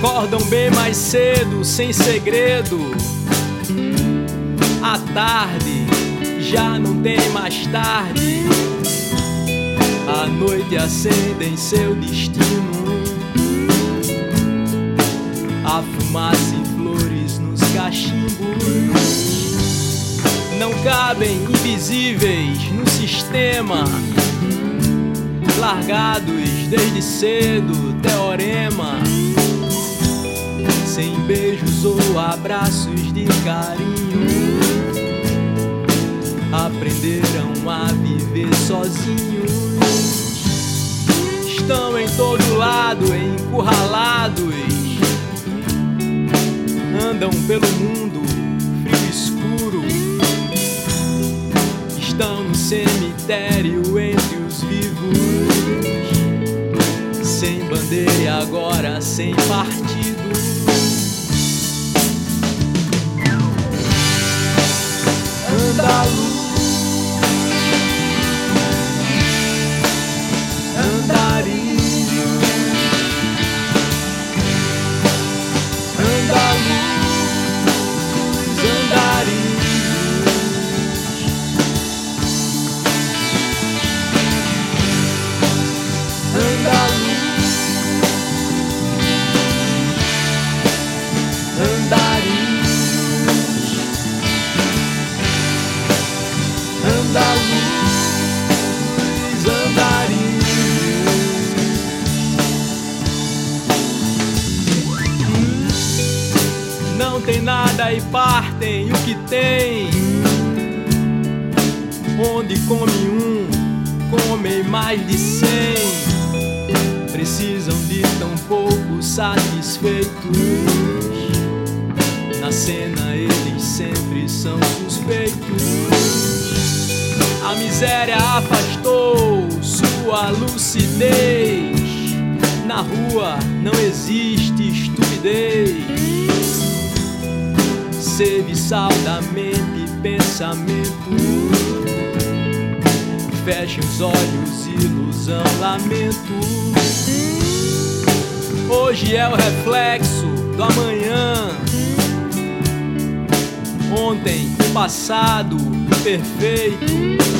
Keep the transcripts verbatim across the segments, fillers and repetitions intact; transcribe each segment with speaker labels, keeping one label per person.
Speaker 1: acordam bem mais cedo, sem segredo. A tarde já não tem mais tarde. A noite acende em seu destino. A fumaça e flores nos cachimbos não cabem invisíveis no sistema. Largados desde cedo, teorema. Sem beijos ou abraços de carinho. Aprenderam a viver sozinhos. Estão em todo lado, encurralados. Andam pelo mundo frio e escuro. Estão no cemitério entre os vivos. Sem bandeira e agora sem partido. Andaluz, andarilho, andaluz, andarilho, andaluz, andarilho. Andaluz, andarilho. Não tem nada e partem o que tem. Onde come um, comem mais de cem. Precisam de tão pouco satisfeitos. Na cena eles sempre são suspeitos. A miséria afastou sua lucidez. Na rua não existe estupidez. Serviçal da mente e pensamento. Fecha os olhos, ilusão, lamento. Hoje é o reflexo do amanhã. Ontem, o passado perfeito.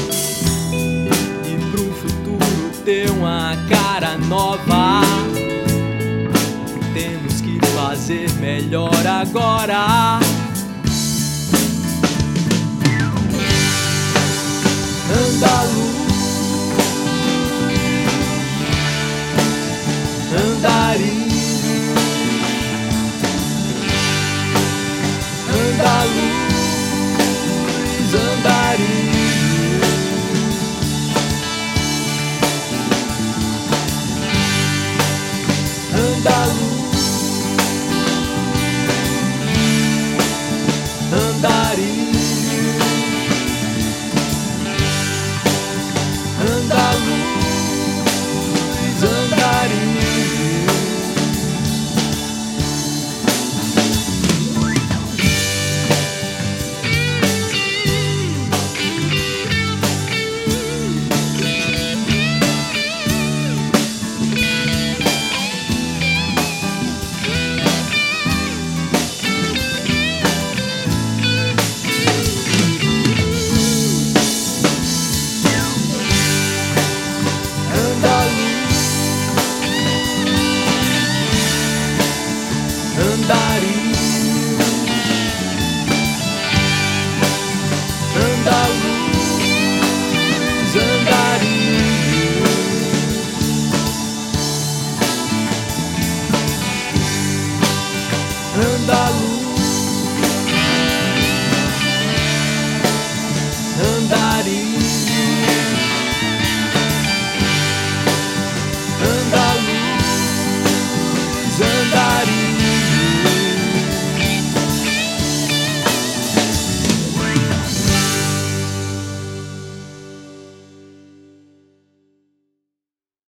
Speaker 1: E pro futuro ter uma cara nova. Temos que fazer melhor agora.